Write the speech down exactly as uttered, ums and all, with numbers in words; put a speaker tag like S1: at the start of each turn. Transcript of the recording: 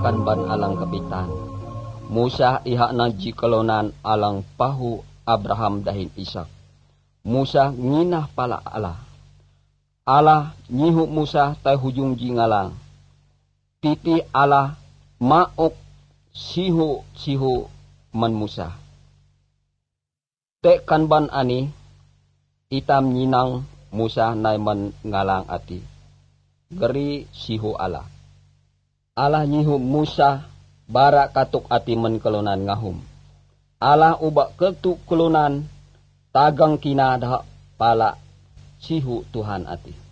S1: kan ban alang kapitan. Musa iha na jikalonan alang pahu Abraham dahin Ishak. Musa nginah pala Allah. Allah nyihu Musa tay hujung jingalang. Titi Allah maok sihu sihu man Musa. Te kan ban ani itam nyinang Musa nay man ngalang ati. Geri sihu Allah. Allah nyihu Musa bara katuk ati man kelunan ngahum. Allah ubak ketuk kelunan tagang kinadah pala sihu Tuhan ati.